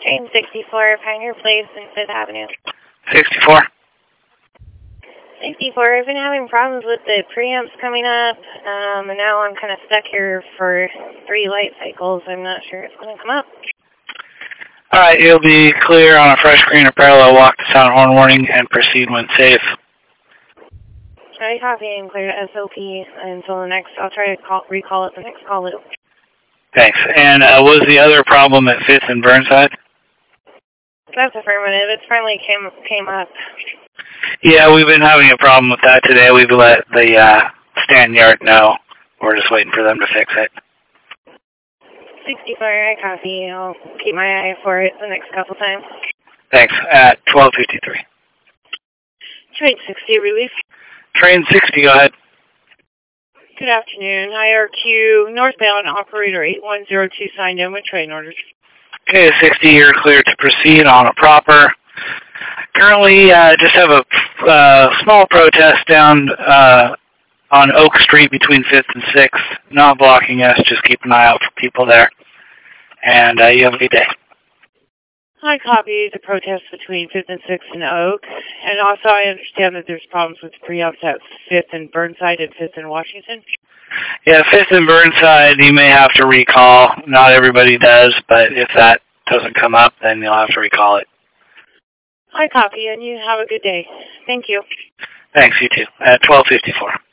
Train 64, Pioneer Place and 5th Avenue. 64. 64, I've been having problems with the preamps coming up, and now I'm kind of stuck here for 3 light cycles. I'm not sure it's going to come up. Alright, you'll be clear on a fresh green or parallel. Walk the sound horn warning and proceed when safe. I copy and clear SOP until the next, I'll try to recall it the next call loop. Thanks. And was the other problem at 5th and Burnside? That's affirmative. It finally came up. Yeah, we've been having a problem with that today. We've let the stand yard know. We're just waiting for them to fix it. 64, I copy. I'll keep my eye for it the next couple times. Thanks. At 12:53. Train 60, relief. Train 60, go ahead. Good afternoon. IRQ northbound operator 8102 signed in with train orders. Okay, 60, you're clear to proceed on a proper. Currently, just have a small protest down on Oak Street between 5th and 6th. Not blocking us, just keep an eye out for people there. And you have a good day. I copy the protest between 5th and 6th and Oak. And also I understand that there's problems with preamps at 5th and Burnside and 5th and Washington. Yeah, 5th and Burnside, you may have to recall. Not everybody does, but if that doesn't come up, then you'll have to recall it. I copy, and you have a good day. Thank you. Thanks, you too. At 12:54.